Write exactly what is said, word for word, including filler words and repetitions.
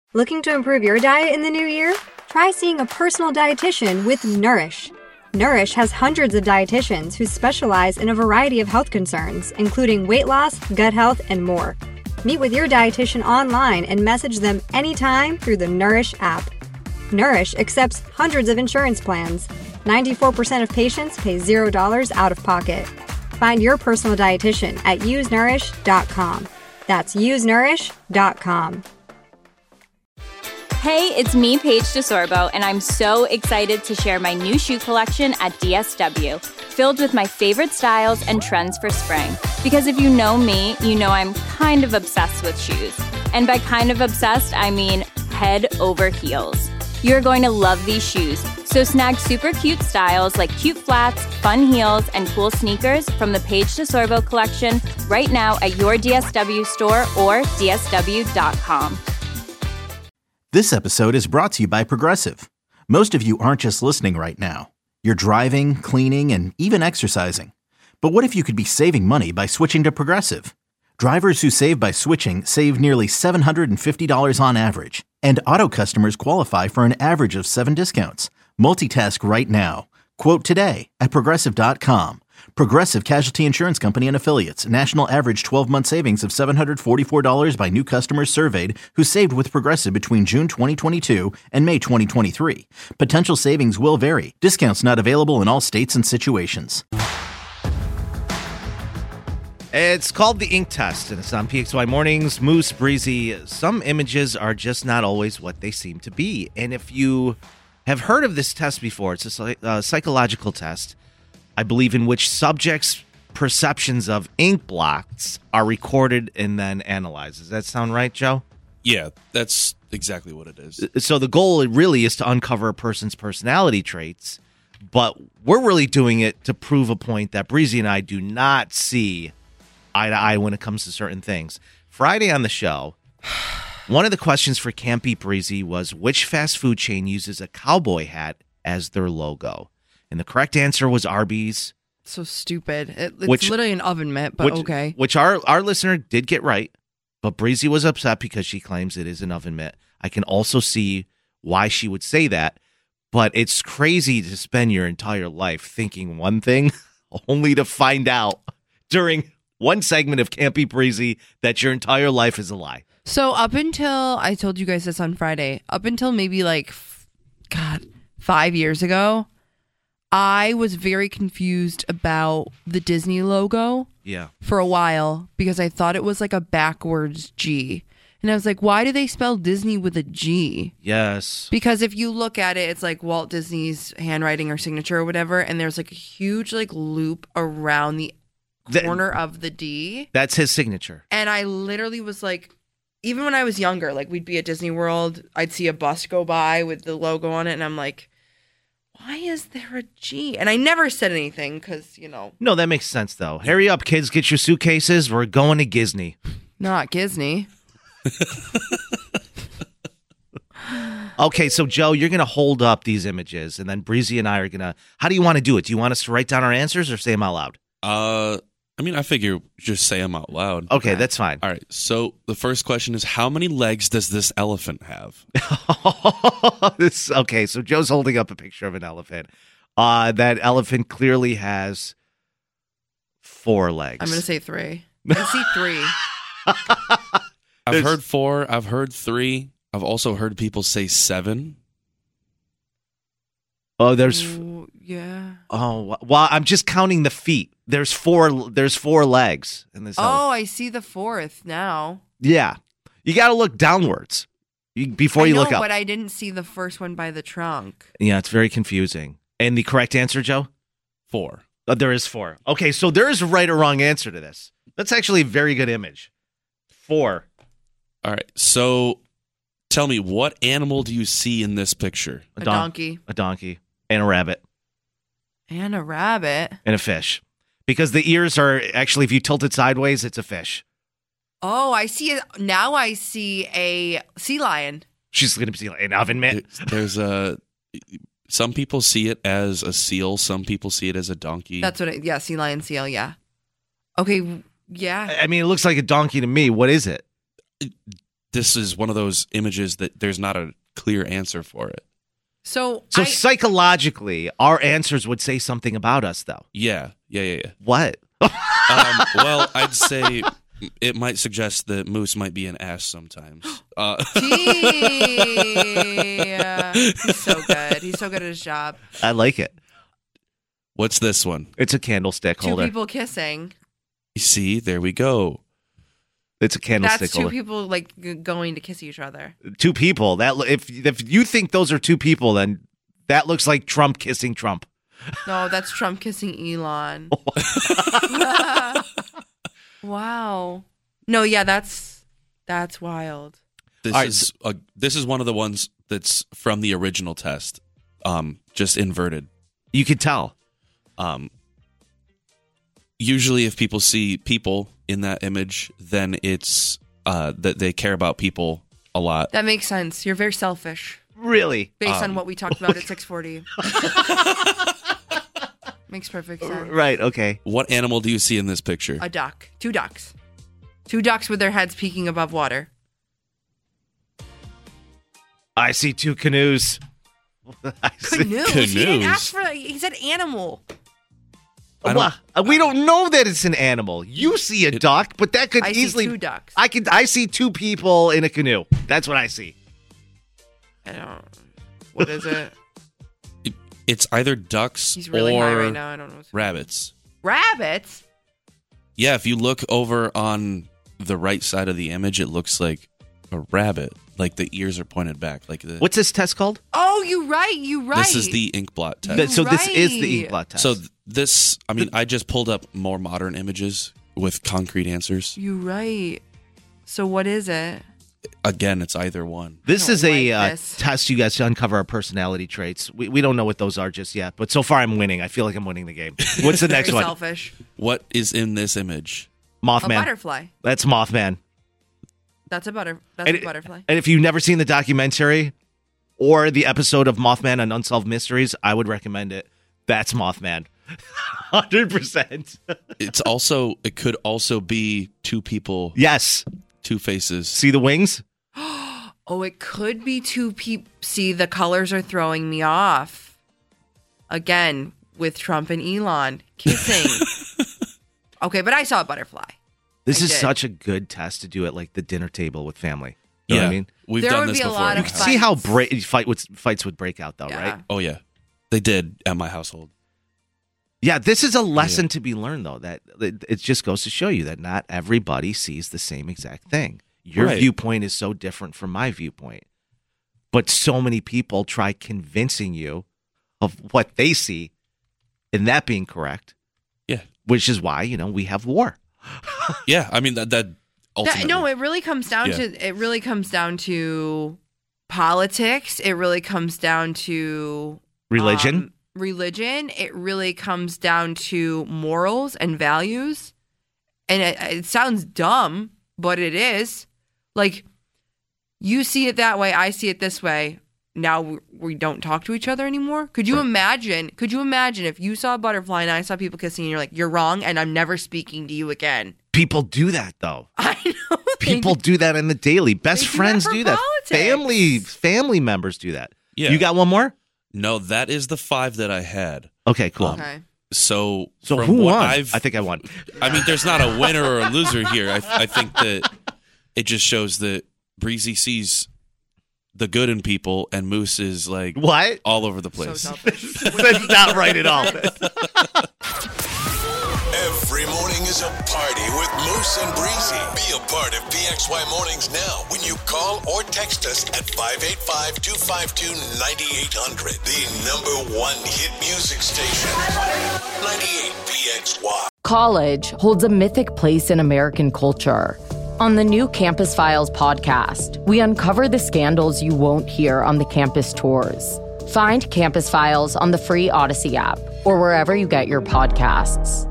Looking to improve your diet in the new year? Try seeing a personal dietitian with Nourish. Nourish has hundreds of dietitians who specialize in a variety of health concerns, including weight loss, gut health, and more. Meet with your dietitian online and message them anytime through the Nourish app. Nourish accepts hundreds of insurance plans. ninety-four percent of patients pay zero dollars out of pocket. Find your personal dietitian at use nourish dot com. That's use nourish dot com. Hey, it's me, Paige DeSorbo, and I'm so excited to share my new shoe collection at D S W, filled with my favorite styles and trends for spring. Because if you know me, you know I'm kind of obsessed with shoes. And by kind of obsessed, I mean head over heels. You're going to love these shoes, so snag super cute styles like cute flats, fun heels, and cool sneakers from the Paige DeSorbo collection right now at your D S W store or D S W dot com. This episode is brought to you by Progressive. Most of you aren't just listening right now. You're driving, cleaning, and even exercising. But what if you could be saving money by switching to Progressive? Drivers who save by switching save nearly seven hundred fifty dollars on average. And auto customers qualify for an average of seven discounts. Multitask right now. Quote today at Progressive dot com. Progressive Casualty Insurance Company and Affiliates. National average twelve-month savings of seven hundred forty-four dollars by new customers surveyed who saved with Progressive between June twenty twenty-two and May twenty twenty-three. Potential savings will vary. Discounts not available in all states and situations. It's called the Ink Test, and it's on P X Y Mornings. Moose, Breezy. Some images are just not always what they seem to be. And if you have heard of this test before, it's a uh, psychological test, I believe, in which subjects' perceptions of ink blots are recorded and then analyzed. Does that sound right, Joe? Yeah, that's exactly what it is. So the goal really is to uncover a person's personality traits, but we're really doing it to prove a point that Breezy and I do not see eye to eye when it comes to certain things. Friday on the show, one of the questions for Can't Beat Breezy was which fast food chain uses a cowboy hat as their logo? And the correct answer was Arby's. So stupid. It, it's which, literally an oven mitt, but which, okay. Which our, our listener did get right, but Breezy was upset because she claims it is an oven mitt. I can also see why she would say that, but it's crazy to spend your entire life thinking one thing only to find out during one segment of Can't Beat Breezy that your entire life is a lie. So up until, I told you guys this on Friday, up until maybe like, God, five years ago, I was very confused about the Disney logo. Yeah. For a while, because I thought it was like a backwards G. And I was like, why do they spell Disney with a G? Yes. Because if you look at it, it's like Walt Disney's handwriting or signature or whatever, and there's like a huge like loop around the corner that, of the D. That's his signature. And I literally was like, even when I was younger, like we'd be at Disney World, I'd see a bus go by with the logo on it, and I'm like, why is there a G? And I never said anything because, you know. No, that makes sense, though. Hurry up, kids. Get your suitcases. We're going to Disney. Not Disney. Okay, so, Joe, you're going to hold up these images, and then Breezy and I are going to. How do you want to do it? Do you want us to write down our answers or say them out loud? Uh, I mean, I figure just say them out loud. Okay, that's fine. All right, so the first question is, how many legs does this elephant have? this, okay, so Joe's holding up a picture of an elephant. Uh, that elephant clearly has four legs. I'm going to say three. I see three. I've There's- heard four. I've heard three. I've also heard people say seven. Oh, there's. Ooh, yeah. Oh, well, I'm just counting the feet. There's four. There's four legs in this. Oh, elephant. I see the fourth now. Yeah, you got to look downwards you, before I you know, look up. but I didn't see the first one by the trunk. Yeah, it's very confusing. And the correct answer, Joe? Four. Oh, there is four. Okay, so there is a right or wrong answer to this. That's actually a very good image. Four. All right, so tell me, what animal do you see in this picture? A, don- donkey. A donkey. And a rabbit. And a rabbit. And a fish. Because the ears are actually, if you tilt it sideways, it's a fish. Oh, I see it. Now I see a sea lion. She's going to be an oven mitt. There's a. Some people see it as a seal. Some people see it as a donkey. That's what it, yeah, sea lion, seal, yeah. Okay, yeah. I mean, it looks like a donkey to me. What is it? this is one of those images that there's not a clear answer for it. So, So I, psychologically, our answers would say something about us, though. Yeah, yeah, yeah, yeah. What? Um, well, I'd say it might suggest that Moose might be an ass sometimes. Uh, gee, uh, he's so good. He's so good at his job. I like it. what's this one? It's a candlestick Two holder. people kissing. See, there we go. It's a candlestick That's two holder. people like g- going to kiss each other. Two people. That if if you think those are two people, then that looks like Trump kissing Trump. No, that's Trump kissing Elon. Wow. No, yeah, that's that's wild. This All right, is a, this is one of the ones that's from the original test, um, just inverted. You could tell. Um, usually, if people see people in that image, then it's uh, that they care about people a lot. That makes sense. You're very selfish Really? based on Um, what we talked about at six forty. Makes perfect sense. Right. Okay. What animal do you see in this picture? A duck. Two ducks. Two ducks with their heads peeking above water. I see two canoes. I see- Canoes. He didn't Canoes. ask for. He said animal. I don't- Well, we don't know that it's an animal. You see a duck, but that could I see easily. two ducks. I could. I see two people in a canoe. That's what I see. I don't. What is it? It's either ducks He's really or high right now. I don't know. What's rabbits. Rabbits. Yeah, if you look over on the right side of the image, it looks like a rabbit. Like the ears are pointed back. Like the, What's this test called? Oh, you right. You right. This is the ink blot test. That- so this is the right. ink blot test. So th- this, I mean, I just pulled up more modern images with concrete answers. You right. So what is it? Again, it's either one. This don't is a like uh, this. test, you guys, to uncover our personality traits. We we don't know what those are just yet, but so far I'm winning. I feel like I'm winning the game. What's the next Very one? selfish. What is in this image? A Mothman. butterfly. That's Mothman. That's a butter. That's And a it- butterfly. And if you've never seen the documentary or the episode of Mothman on Unsolved Mysteries, I would recommend it. That's Mothman. one hundred percent. It's also, it could also be two people, Yes. two faces. See the wings? Oh, it could be two people. See, the colors are throwing me off. Again, with Trump and Elon kissing. Okay, but I saw a butterfly. This I is did. such a good test to do at like the dinner table with family. You yeah, know what I mean? we've There done would this be a before. lot You of can see how fights. bra- fight would, fights would break out, though, Yeah. right? Oh yeah, they did at my household. Yeah, this is a lesson to be learned, though. That that it just goes to show you that not everybody sees the same exact thing. Your Right. viewpoint is so different from my viewpoint, but so many people try convincing you of what they see, and that being correct. Yeah, Which is why you know we have war. yeah. I mean that that ultimately. That, no, it really comes down Yeah. to it really comes down to politics. It really comes down to Religion. um, religion. It really comes down to morals and values. And it, it sounds dumb, but it is. Like, you see it that way, I see it this way. Now we, we don't talk to each other anymore. Could you Right. imagine? Could you imagine if you saw a butterfly and I saw people kissing and you're like, you're wrong, and I'm never speaking to you again? People do that, though. I know. they People do that in the daily. Best They do that friends for do that. politics. Family family members do that. Yeah. You got one more? No, that is the five that I had. Okay, cool. Um, Okay. So, So from who what won? I've, I think I won. I mean, there's not a winner or a loser here. I, I think that it just shows that Breezy sees the good in people, and Moose is like What? all over the So place. selfish. That's not right at all. Every morning is a party with Moose and Breezy. Be a part of P X Y Mornings now when you call or text us at five eight five, two five two, nine eight hundred. The number one hit music station. ninety-eight P X Y. College holds a mythic place in American culture. On the new Campus Files podcast, we uncover the scandals you won't hear on the campus tours. Find Campus Files on the free Odyssey app or wherever you get your podcasts.